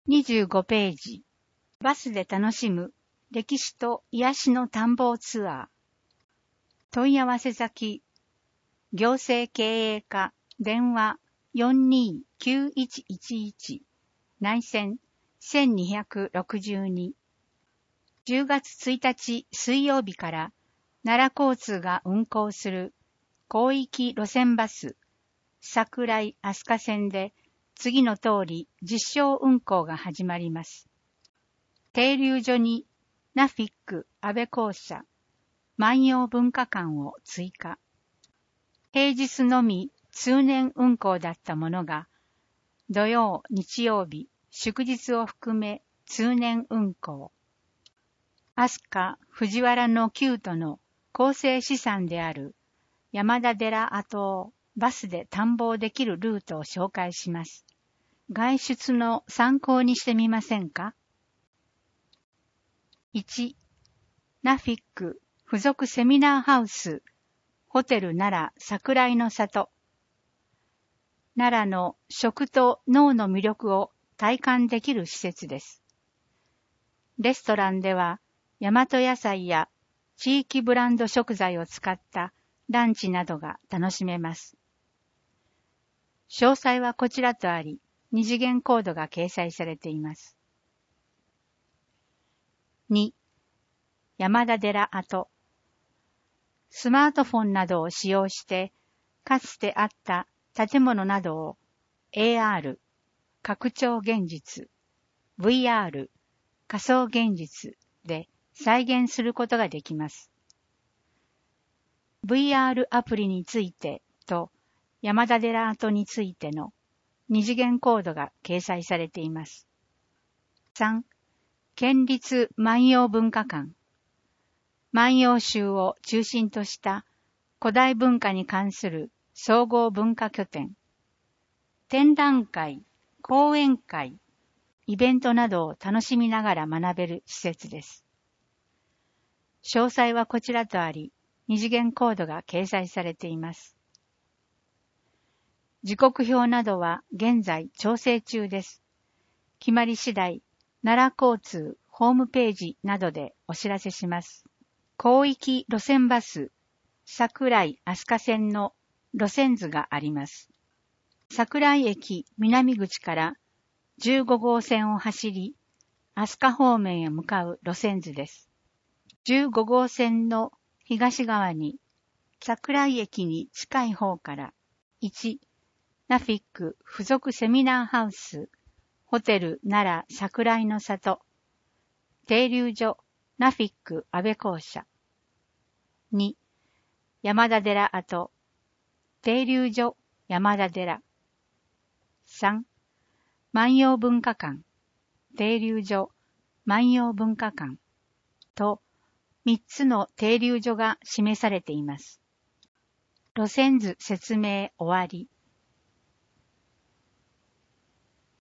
25ページ。バスで楽しむ歴史と癒しの探訪ツアー。問い合わせ先、行政経営課、電話 429111 内線1262。10月1日水曜日から奈良交通が運行する広域路線バス桜井飛鳥線で次の通り実証運行が始まります。停留所にナフィック安倍校舎万葉文化館を追加。平日のみ通年運行だったものが土曜、日曜日、祝日を含め通年運行。飛鳥、藤原の旧都の構成資産である山田寺跡をバスで探訪できるルートを紹介します。外出の参考にしてみませんか？ 1. ナフィック附属セミナーハウスホテル奈良桜井の里。奈良の食と農の魅力を体感できる施設です。レストランでは大和野菜や地域ブランド食材を使ったランチなどが楽しめます。詳細はこちらとあり、二次元コードが掲載されています。2. 山田寺跡。スマートフォンなどを使用して、かつてあった建物などを AR、拡張現実、VR、仮想現実で再現することができます。VR アプリについてと山田寺跡についての二次元コードが掲載されています。3. 県立万葉文化館。万葉集を中心とした古代文化に関する総合文化拠点。展覧会、講演会、イベントなどを楽しみながら学べる施設です。詳細はこちらとあり、二次元コードが掲載されています。時刻表などは現在調整中です。決まり次第、奈良交通ホームページなどでお知らせします。広域路線バス桜井飛鳥線の路線図があります。桜井駅南口から15号線を走り、飛鳥方面へ向かう路線図です。15号線の東側に桜井駅に近い方から1、ナフィック附属セミナーハウスホテル奈良桜井の里停留所ナフィック安倍校舎。2、山田寺跡停留所山田寺。3、万葉文化館停留所万葉文化館と3つの停留所が示されています。路線図説明終わり。